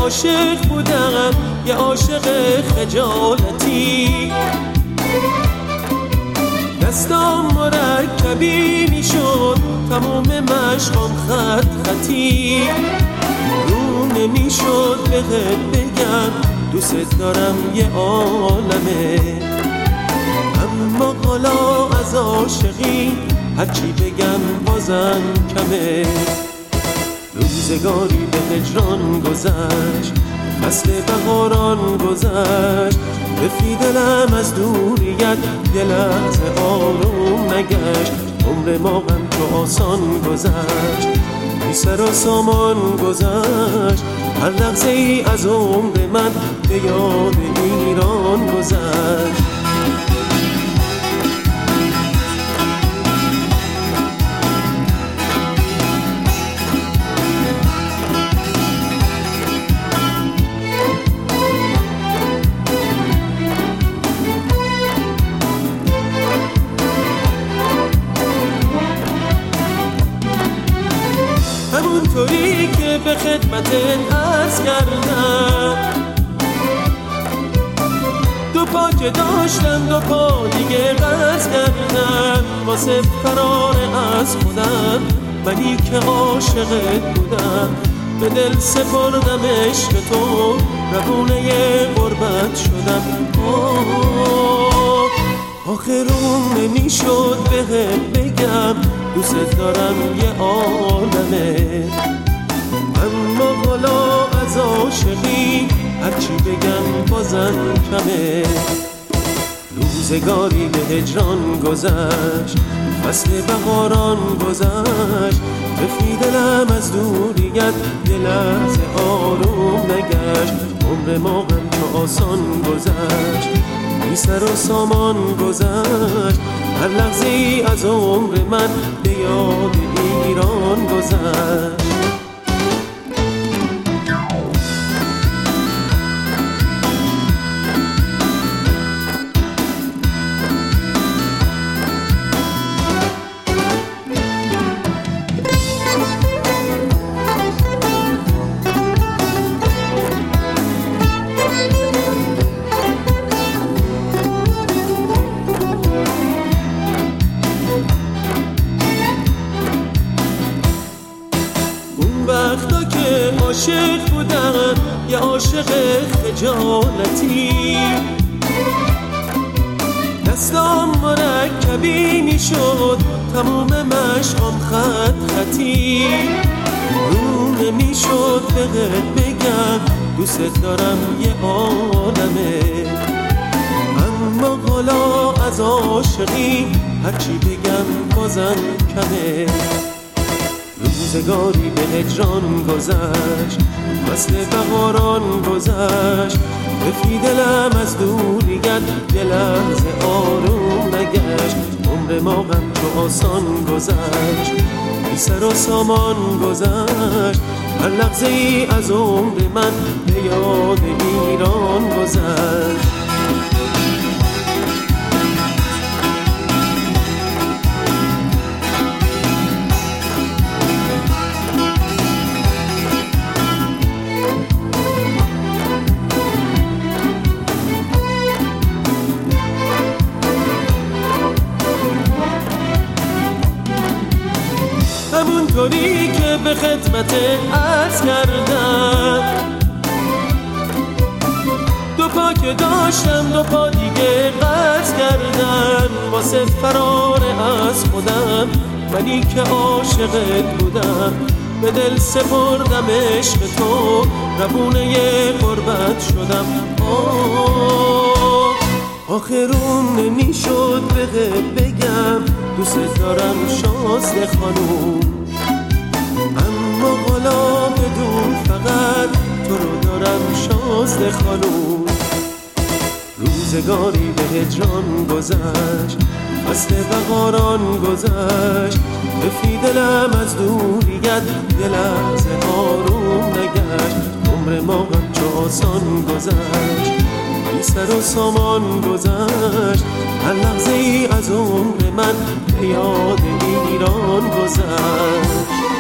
عاشق بودم یه عاشق خجالتی، دستام مرکبی میشد تموم مشقام خط خطی، رو نمیشد بهت بگم دوست دارم یه عالمه، اما حالا از عاشقی هرچی بگم بازم کمه. روزگاری به هجران گذشت، فصل بهاران گذشت، رفی دلم از دوریت یه لحظه آروم نگشت، عمر ما هم تو آسان گذشت، بی سر و سامان گذشت، هر لحظه ای از عمر من به یاد ایران گذشت. همونطوری که به خدمتت عرض کردم، دو پا که داشتم دو پا دیگه قرض کردم، واسه فرار از خودم منی که عاشقت بودم، به دل سپردم عشق تو روونه غربت شدم. آخرون نمیشد بهت بگم دوست دارم یه عالمه، اما حالا از عاشقی هرچی بگم بازم کمه. روزگاری به هجران گذشت، فصل بهاران گذشت، رفی دلم از دوریت یه لحظه آروم نگشت، عمر ما هم تو آسان گذشت، بی سر و سامان گذشت، هر لحظه ای از عمر من به یاد ایران گذشت. وقتا که عاشق بودم یه عاشق خجالتی، دستام مرکبی میشد تموم مشقام خط خطی، رو نمیشد بهت بگم دوست دارم یه عالمه، اما حالا از عاشقی هرچی بگم بازم کمه. روزگاری به هجران گذشت، فصل بهاران گذشت، رفی دلم از دوریت یه لحظه آروم نگشت، عمر ما هم تو آسان گذشت، بی سر و سامان گذشت، هر لحظه ای از عمر من به یاد ایران گذشت. همونطوری که به خدمتت عرض کردم، دو پا که داشتم دو پا دیگه قرض کردم، واسه فرار از خودم منی که عاشقت بودم، به دل سپردم عشق تو روونه غربت شدم. آخرون نمیشد بهت بگم دوست دارم شازده خانوم، اما حالا بدون فقط تو رو دارم شازده خانوم. روزگاری به هجران گذشت، فصل بهاران گذشت، رفی دلم از دوریت یه لحظه آروم نگشت، عمر ما هم چو آسان گذشت، بی سر و سامان گذشت، هر لحظه ای از عمر من به یاد ایران گذشت.